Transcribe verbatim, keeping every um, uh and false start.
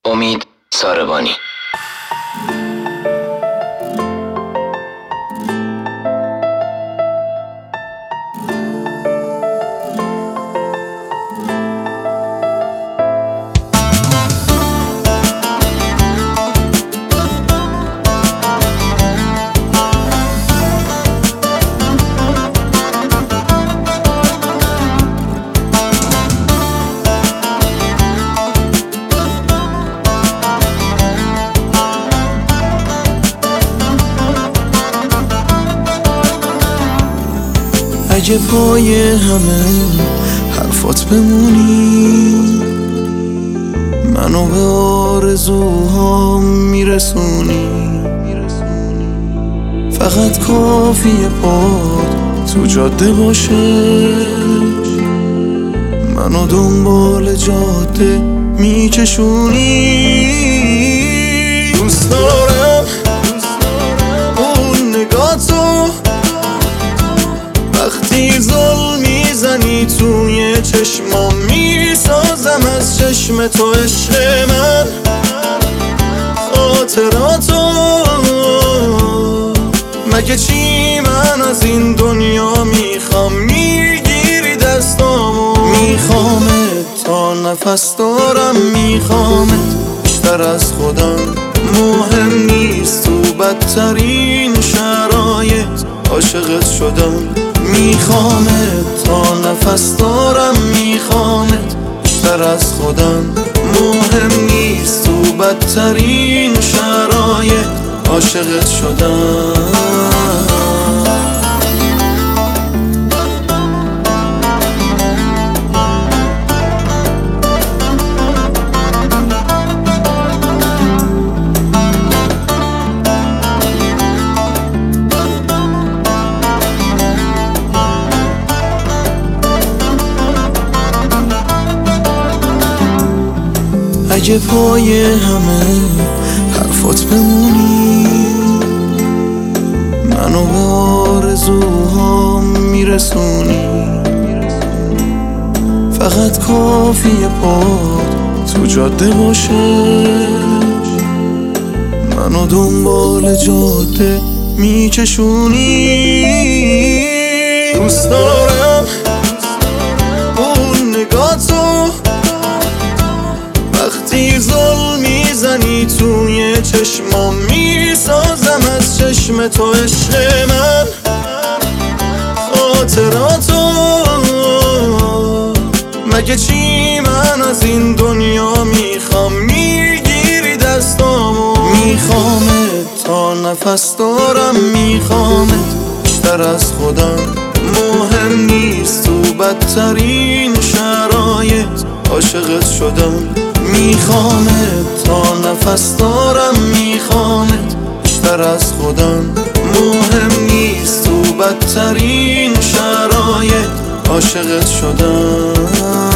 امید ساربانی. اگه پای همه حرفات بمونی، منو به آرزوهام میرسونی. فقط کافیه پاد تو جاده باشه، منو دنبال جاده میکشونی. دوست دارم اون نگاتو وقتی زل میزنی توی چشمام، میسازم از چشم تو عشق من خاطراتو. مگه چی من از این دنیا میخوام، میگیری دستامو. میخوامت تا نفس دارم، میخوامت بیشتر از خودم. مهم نیست تو بدترین شرایط عاشقت شدم. میخوامت تا نفس دارم، میخوامت بیشتر از خودم. مهم نیست تو بدترین شرایط عاشقت شدم. اگه پای همه حرفات بمونی، منو به آرزوهام میرسونی. فقط کافیه پاد تو جاده باشه، منو دنبال جاده میکشونی. دوست دارم اون نگاتو وقتی زل میزنی توی چشمام، میسازم از چشم تو عشق من خاطراتو. مگه چی من از این دنیا میخوام، میگیری دستامو. میخوامت تا نفس دارم، میخوامت بیشتر از خودم. مهم نیست تو بدترین شرایط عاشقت شدم. میخوامت تا نفس دارم، میخوامت بیشتر از خودم. مهم نیست تو بدترین شرایط عاشقت شدم.